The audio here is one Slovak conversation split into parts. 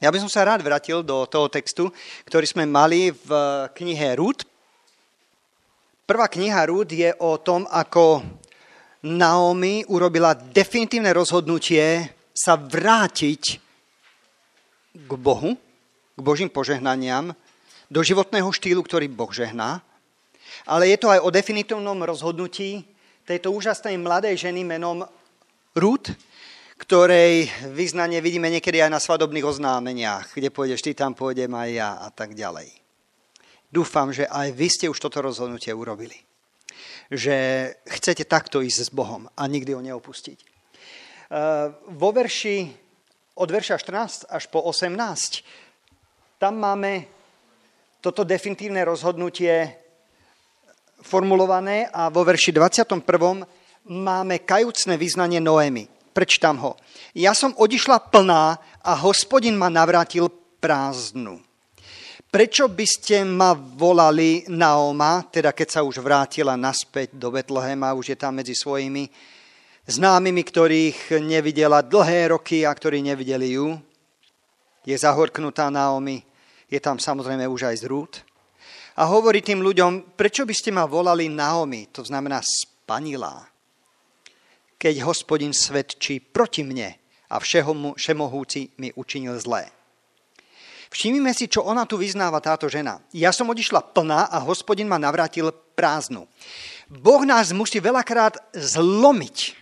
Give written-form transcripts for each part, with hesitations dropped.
Ja by som sa rád vrátil do toho textu, ktorý sme mali v knihe Rút. Prvá kniha Rút je o tom, ako Naomi urobila definitívne rozhodnutie sa vrátiť k Bohu, k Božím požehnaniam, do životného štýlu, ktorý Boh žehná. Ale je to aj o definitívnom rozhodnutí tejto úžasnej mladej ženy menom Rút, ktorej vyznanie vidíme niekedy aj na svadobných oznámeniach, kde pôjdeš ty, tam pôjdem aj ja a tak ďalej. Dúfam, že aj vy ste už toto rozhodnutie urobili. Že chcete takto ísť s Bohom a nikdy ho neopustiť. Vo verši od verša 14 až po 18 tam máme toto definitívne rozhodnutie formulované a vo verši 21 máme kajúcne vyznanie Noemi. Prečítam ho. Ja som odišla plná a Hospodin ma navrátil prázdnu. Prečo by ste ma volali Naoma, teda keď sa už vrátila naspäť do Betlehema, už je tam medzi svojimi známymi, ktorých nevidela dlhé roky a ktorí nevideli ju. Je zahorknutá Naomi, je tam samozrejme už aj z Rút. A hovorí tým ľuďom, prečo by ste ma volali Naomi, to znamená spanilá, keď Hospodin svedčí proti mne a všemohúci mi učinil zlé. Všimnime si, čo ona tu vyznáva, táto žena. Ja som odišla plná a Hospodin ma navrátil prázdnu. Boh nás musí veľakrát zlomiť,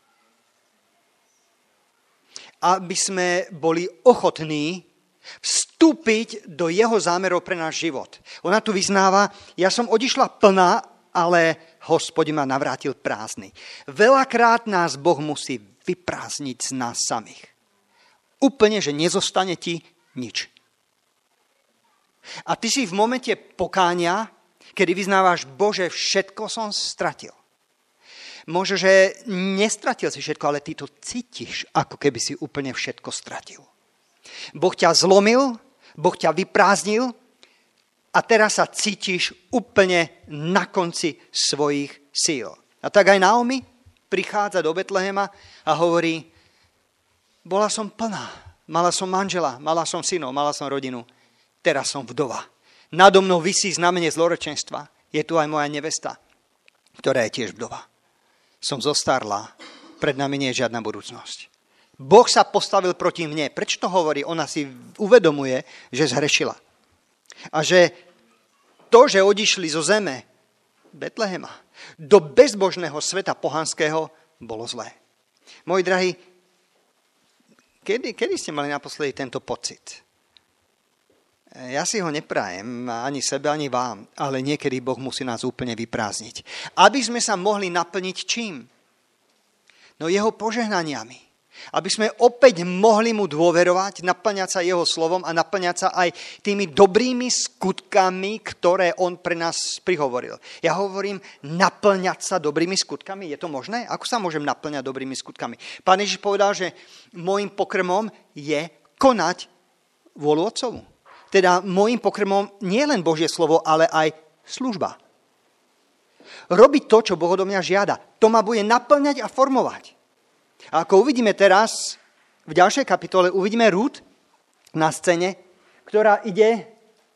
aby sme boli ochotní vstúpiť do jeho zámerov pre náš život. Ona tu vyznáva, ja som odišla plná, ale Hospodin ma navrátil prázdny. Veľakrát nás Boh musí vyprázdniť z nás samých. Úplne, že nezostane ti nič. A ty si v momente pokánia, kedy vyznávaš, Bože, všetko som stratil. Možno, že nestratil si všetko, ale ty to cítiš, ako keby si úplne všetko stratil. Boh ťa zlomil, Boh ťa vyprázdnil a teraz sa cítiš úplne na konci svojich síl. A tak aj Naomi prichádza do Betlehema a hovorí, bola som plná, mala som manžela, mala som synov, mala som rodinu, teraz som vdova. Nado mnou visí znamenie zlorečenstva. Je tu aj moja nevesta, ktorá je tiež vdova. Som zostarla, pred nami nie je žiadna budúcnosť. Boh sa postavil proti mne. Prečo to hovorí? Ona si uvedomuje, že zhrešila. A že to, že odišli zo zeme Betlehema do bezbožného sveta pohanského, bolo zlé. Moji drahí, kedy ste mali naposledy tento pocit? Ja si ho neprajem, ani sebe, ani vám, ale niekedy Boh musí nás úplne vyprázdniť. Aby sme sa mohli naplniť čím? No jeho požehnaniami. Aby sme opäť mohli mu dôverovať, naplňať sa jeho slovom a naplňať sa aj tými dobrými skutkami, ktoré on pre nás prihovoril. Ja hovorím, naplňať sa dobrými skutkami. Je to možné? Ako sa môžem naplňať dobrými skutkami? Pán Ježiš povedal, že môjim pokrmom je konať vôľu Otcovu. Teda môjim pokrmom nie len Božie slovo, ale aj služba. Robiť to, čo Boh odo mňa žiada. To ma bude naplňať a formovať. A ako uvidíme teraz, v ďalšej kapitole, uvidíme Rút na scéne, ktorá ide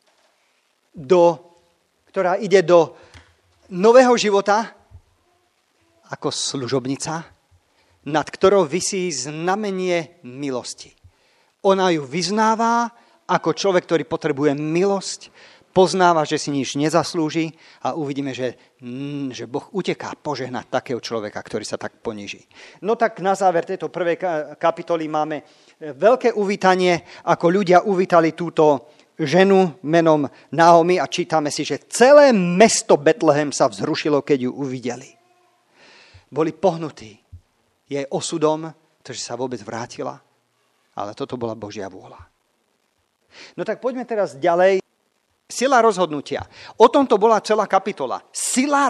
do nového života ako služobnica, nad ktorou visí znamenie milosti. Ona ju vyznáva ako človek, ktorý potrebuje milosť, poznáva, že si nič nezaslúži a uvidíme, že Boh uteká požehnať takého človeka, ktorý sa tak poníži. No tak na záver tejto prvej kapitoly máme veľké uvítanie, ako ľudia uvítali túto ženu menom Naomi a čítame si, že celé mesto Betlehem sa vzrušilo, keď ju uvideli. Boli pohnutí jej osudom, že sa vôbec vrátila, ale toto bola Božia vôľa. No tak poďme teraz ďalej. Sila rozhodnutia. O tomto bola celá kapitola. Sila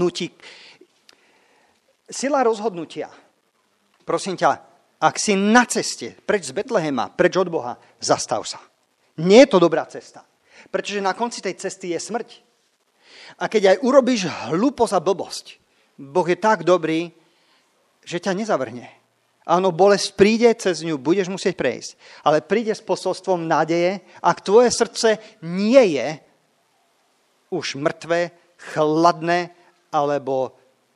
rozhodnutia. Prosím ťa, ak si na ceste preč z Betlehema, preč od Boha, zastav sa. Nie je to dobrá cesta. Pretože na konci tej cesty je smrť. A keď aj urobíš hlúposť a blbosť, Boh je tak dobrý, že ťa nezavrhne. Áno, bolesť príde, cez ňu budeš musieť prejsť. Ale príde s posolstvom nádeje, ak tvoje srdce nie je už mŕtve, chladné alebo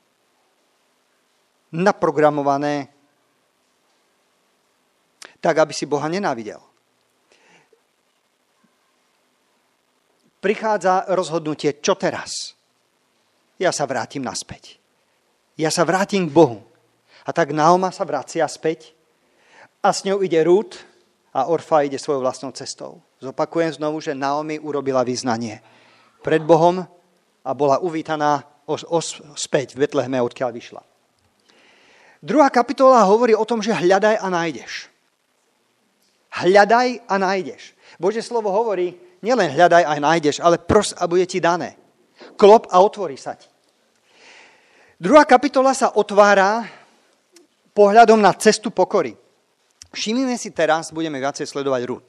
naprogramované, tak, aby si Boha nenávidel. Prichádza rozhodnutie, čo teraz? Ja sa vrátim naspäť. Ja sa vrátim k Bohu. A tak Naoma sa vracia späť a s ňou ide Rút a Orfa ide svojou vlastnou cestou. Zopakujem znovu, že Naomi urobila vyznanie pred Bohom a bola uvítaná späť v Betleheme, odkiaľ vyšla. 2. kapitola hovorí o tom, že hľadaj a nájdeš. Hľadaj a nájdeš. Božie slovo hovorí, nielen hľadaj a nájdeš, ale pros a bude ti dané. Klop a otvorí sa ti. 2. kapitola sa otvára pohľadom na cestu pokory. Všimnime si teraz, budeme viacej sledovať Rút.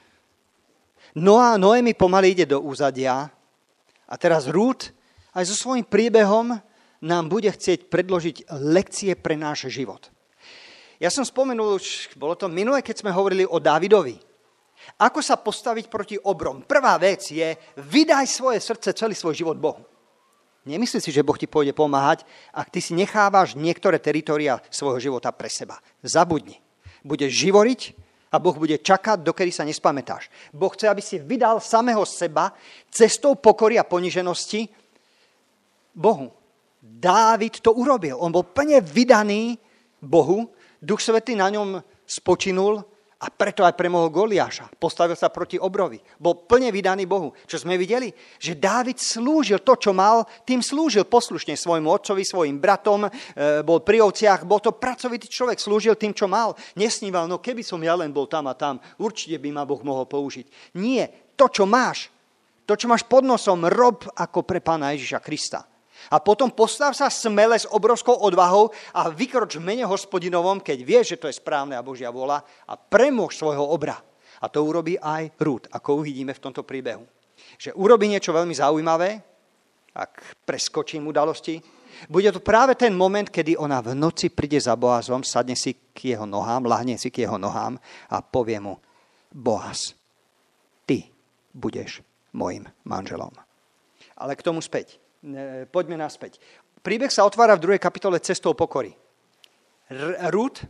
Noemi pomaly ide do úzadia a teraz Rút aj so svojím príbehom nám bude chcieť predložiť lekcie pre náš život. Ja som spomenul, už bolo to minulé, keď sme hovorili o Dávidovi. Ako sa postaviť proti obrom? Prvá vec je, vydaj svoje srdce, celý svoj život Bohu. Nemyslí si, že Boh ti pôjde pomáhať, ak ty si nechávaš niektoré teritória svojho života pre seba. Zabudni. Budeš živoriť a Boh bude čakať, dokedy sa nespamätáš. Boh chce, aby si vydal samého seba cestou pokory a poniženosti Bohu. Dávid to urobil. On bol plne vydaný Bohu. Duch Svätý na ňom spočinul a preto aj premohol Goliáša. Postavil sa proti obrovi. Bol plne vydaný Bohu. Čo sme videli? Že Dávid slúžil to, čo mal, tým slúžil poslušne svojmu otcovi, svojim bratom, bol pri ovciach, bol to pracovitý človek, slúžil tým, čo mal. Nesníval, no keby som ja len bol tam a tam, určite by ma Boh mohol použiť. Nie, to, čo máš pod nosom, rob ako pre Pána Ježiša Krista. A potom postav sa smele s obrovskou odvahou a vykroč v mene Hospodinovom, keď vieš, že to je správne a Božia vôľa, a premôž svojho obra. A to urobí aj Rút, ako uvidíme v tomto príbehu. Že urobí niečo veľmi zaujímavé, ak preskočím udalosti. Bude to práve ten moment, kedy ona v noci príde za Boazom, sadne si k jeho nohám, ľahne si k jeho nohám a povie mu: Boaz, ty budeš mojim manželom. Ale k tomu späť. Poďme naspäť. Príbeh sa otvára v 2. kapitole cestou pokory. Rút,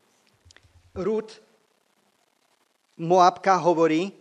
Moabka, hovorí: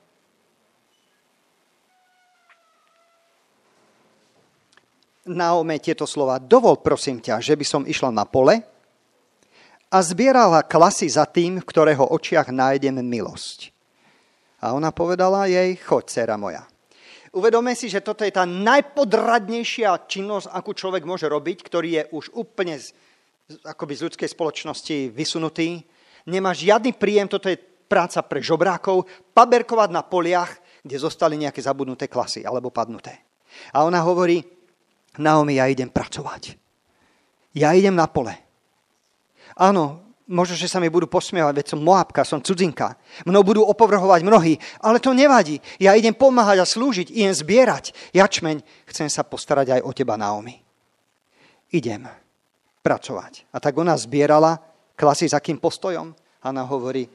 Naome tieto slova: dovol prosím ťa, že by som išla na pole a zbierala klasy za tým, v ktorého očiach nájdem milosť. A ona povedala jej: choď, dcéra moja. Uvedome si, že toto je tá najpodradnejšia činnosť, akú človek môže robiť, ktorý je už úplne akoby z ľudskej spoločnosti vysunutý. Nemá žiadny príjem, toto je práca pre žobrákov, paberkovať na poliach, kde zostali nejaké zabudnuté klasy alebo padnuté. A ona hovorí: Naomi, ja idem pracovať. Ja idem na pole. Áno, možno, že sa mi budú posmievať, veď som Moabka, som cudzinka. Mnou budú opovrhovať mnohí, ale to nevadí. Ja idem pomáhať a slúžiť, idem zbierať jačmeň. Chcem sa postarať aj o teba, Naomi. Idem pracovať. A tak ona zbierala klasy s akým postojom. Ona hovorí: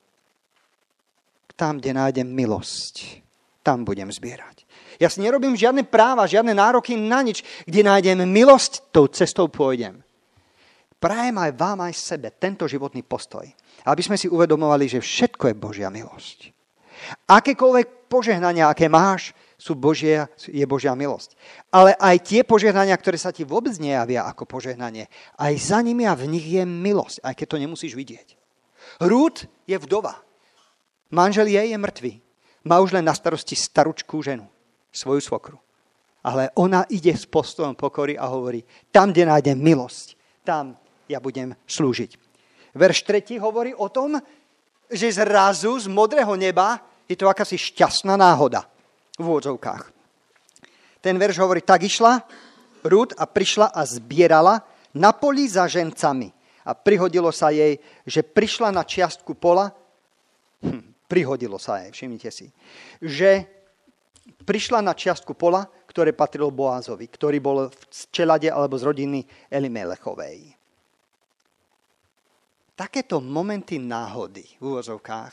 tam, kde nájdem milosť, tam budem zbierať. Ja si nerobím žiadne práva, žiadne nároky na nič. Kde nájdem milosť, tou cestou pôjdem. Prajem aj vám, aj sebe tento životný postoj. Aby sme si uvedomovali, že všetko je Božia milosť. Akékoľvek požehnania, aké máš, je Božia milosť. Ale aj tie požehnania, ktoré sa ti vôbec nejavia ako požehnanie, aj za nimi a v nich je milosť, aj keď to nemusíš vidieť. Rút je vdova. Manžel jej je mŕtvý. Má už len na starosti staručkú ženu, svoju svokru. Ale ona ide s postojom pokory a hovorí: tam, kde nájdem milosť, tam ja budem slúžiť. Verš 3 hovorí o tom, že zrazu z modrého neba je to akási šťastná náhoda v úvodzovkách. Ten verš hovorí: tak išla Rút a prišla a zbierala na poli za žencami. A prihodilo sa jej, že prišla na čiastku pola. Prihodilo sa jej, všimnite si. Že prišla na čiastku pola, ktoré patrilo Boazovi, ktorý bol z čelade alebo z rodiny Elimelechovej. takéto momenty náhody v úvozovkách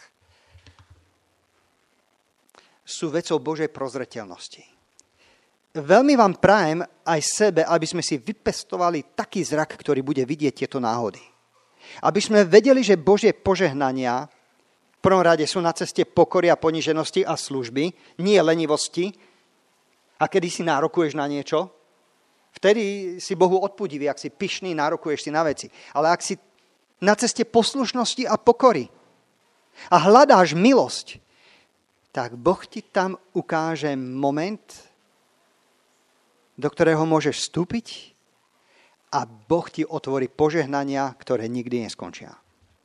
sú vecou Božej prozreteľnosti. Veľmi vám prajem aj sebe, aby sme si vypestovali taký zrak, ktorý bude vidieť tieto náhody. Aby sme vedeli, že Božie požehnania v prvom rade sú na ceste pokory a poníženosti a služby, nie lenivosti. A kedy si nárokuješ na niečo, vtedy si Bohu odpudivý, ak si pyšný, nárokuješ si na veci. Ale ak si na ceste poslušnosti a pokory a hľadáš milosť, tak Boh ti tam ukáže moment, do ktorého môžeš vstúpiť a Boh ti otvorí požehnania, ktoré nikdy neskončia.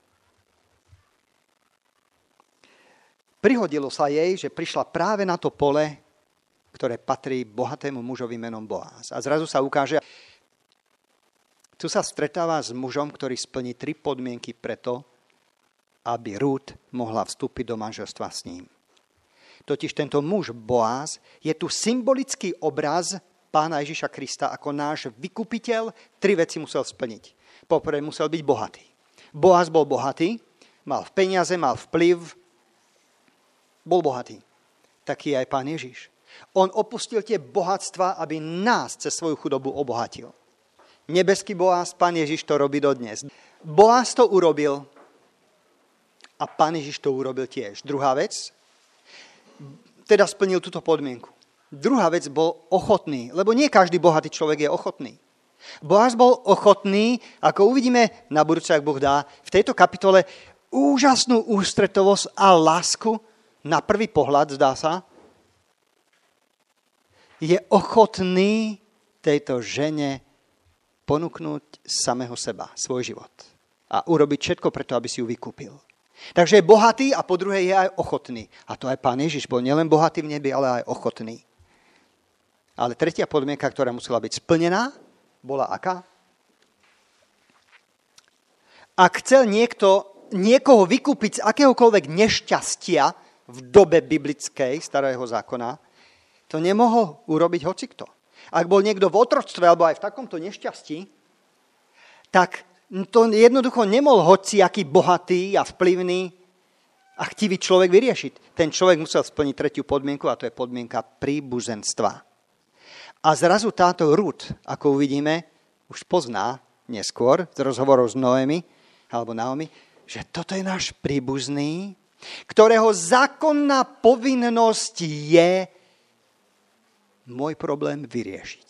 Prihodilo sa jej, že prišla práve na to pole, ktoré patrí bohatému mužovi menom Boáz. A zrazu sa ukáže, tu sa stretáva s mužom, ktorý splní 3 podmienky preto, aby Rút mohla vstúpiť do manželstva s ním. Totiž tento muž Boáz je tu symbolický obraz Pána Ježiša Krista ako náš vykupiteľ. 3 veci musel splniť. Poprvé musel byť bohatý. Boáz bol bohatý, mal peniaze, mal vplyv, bol bohatý. Taký je aj Pán Ježiš. On opustil tie bohatstva, aby nás cez svoju chudobu obohatil. Nebeský Boáz, Pán Ježiš to robí dodnes. Boáz to urobil a Pán Ježiš to urobil tiež. Druhá vec, teda splnil túto podmienku. Druhá vec, bol ochotný, lebo nie každý bohatý človek je ochotný. Boáz bol ochotný, ako uvidíme na budúce, ak Boh dá, v tejto kapitole úžasnú ústretovosť a lásku, na prvý pohľad, zdá sa, je ochotný tejto žene ponúknuť samého seba, svoj život. A urobiť všetko preto, aby si ju vykúpil. Takže je bohatý a po druhé je aj ochotný. A to aj Pán Ježiš bol nielen bohatý v nebi, ale aj ochotný. Ale tretia podmienka, ktorá musela byť splnená, bola aká? Ak chcel niekoho vykúpiť z akéhokoľvek nešťastia v dobe biblickej, starého zákona, to nemohol urobiť hocikto. Ak bol niekto v otroctve alebo aj v takomto nešťastí, tak to jednoducho nemohol hociaký bohatý a vplyvný a chtivý človek vyriešiť. Ten človek musel splniť tretiu podmienku a to je podmienka príbuzenstva. A zrazu táto Rút, ako uvidíme, už pozná neskôr z rozhovorov s Noemi, alebo Naomi, že toto je náš príbuzný, ktorého zákonná povinnosť je môj problém vyriešiť.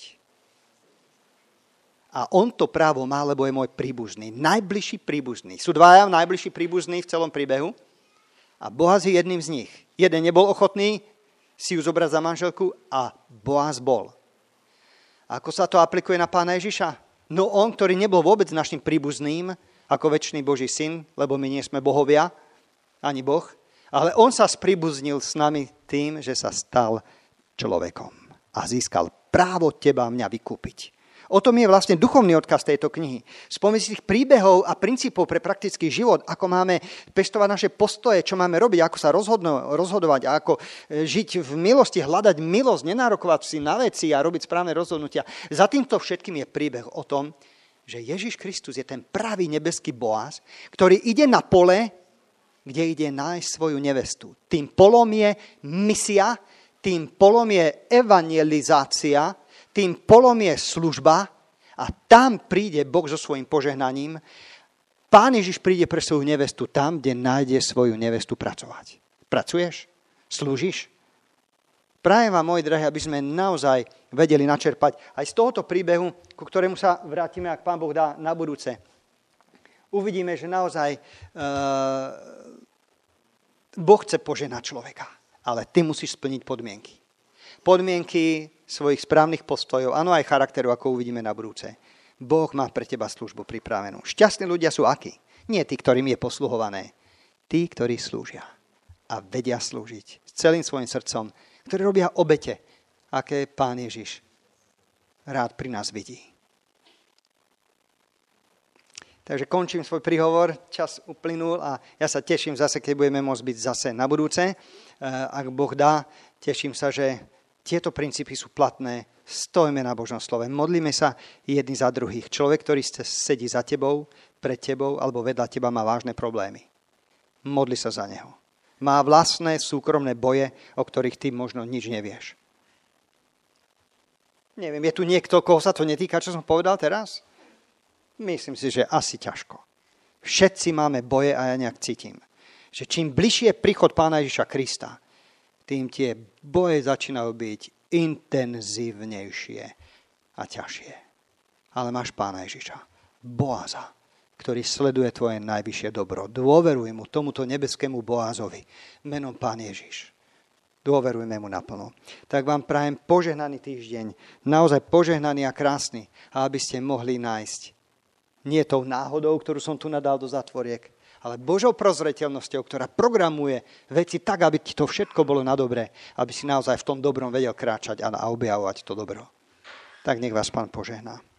A on to právo má, lebo je môj príbuzný, najbližší príbuzný. Sú dvaja najbližší príbuzní v celom príbehu a Boáz je jedným z nich. Jeden nebol ochotný si ju zobrať za manželku a Boáz bol. Ako sa to aplikuje na Pána Ježiša? No on, ktorý nebol vôbec našim príbuzným, ako večný Boží syn, lebo my nie sme bohovia, ani Boh, ale on sa spríbuznil s nami tým, že sa stal človekom a získal právo teba a mňa vykúpiť. O tom je vlastne duchovný odkaz tejto knihy. Spomedzi tých príbehov a princípov pre praktický život, ako máme pestovať naše postoje, čo máme robiť, ako sa rozhodovať a ako žiť v milosti, hľadať milosť, nenárokovať si na veci a robiť správne rozhodnutia. Za týmto všetkým je príbeh o tom, že Ježiš Kristus je ten pravý nebeský Boáz, ktorý ide na pole, kde ide nájsť svoju nevestu. Tým polom je misia, tým polom je evangelizácia, tým polom je služba a tam príde Boh so svojím požehnaním. Pán Ježiš príde pre svoju nevestu tam, kde nájde svoju nevestu pracovať. Pracuješ? Slúžiš? Prajem vám, moji drahí, aby sme naozaj vedeli načerpať aj z tohoto príbehu, ku ktorému sa vrátime, ak Pán Boh dá, na budúce. Uvidíme, že naozaj Boh chce požehnať človeka, ale ty musíš splniť podmienky. Podmienky svojich správnych postojov, áno aj charakteru, ako uvidíme na budúce. Boh má pre teba službu pripravenú. Šťastní ľudia sú akí? Nie tí, ktorým je posluhované. Tí, ktorí slúžia a vedia slúžiť s celým svojim srdcom, ktorí robia obete, aké Pán Ježiš rád pri nás vidí. Takže končím svoj príhovor, čas uplynul a ja sa teším zase, keď budeme môcť byť zase na budúce. Ak Boh dá, teším sa, že tieto princípy sú platné Stojme na Božom slove. Modlíme sa jedni za druhých. Človek, ktorý sedí za tebou, pred tebou alebo vedľa teba má vážne problémy. Modli sa za neho. Má vlastné súkromné boje, o ktorých ty možno nič nevieš. Neviem, je tu niekto, koho sa to netýka, čo som povedal teraz? Myslím si, že asi ťažko. Všetci máme boje a ja nejak cítim, že čím bližšie je príchod Pána Ježiša Krista, tým tie boje začínajú byť intenzívnejšie a ťažšie. Ale máš Pána Ježiša, Boaza, ktorý sleduje tvoje najvyššie dobro. Dôveruj mu, tomuto nebeskému Boazovi, menom Pán Ježiš. Dôverujme mu naplno. Tak vám prajem požehnaný týždeň, naozaj požehnaný a krásny, a aby ste mohli nájsť nie tou náhodou, ktorú som tu nadal do zatvoriek, ale Božou prozreteľnosťou, ktorá programuje veci tak, aby ti to všetko bolo na dobre, aby si naozaj v tom dobrom vedel kráčať a objavovať to dobro. Tak nech vás Pán požehná.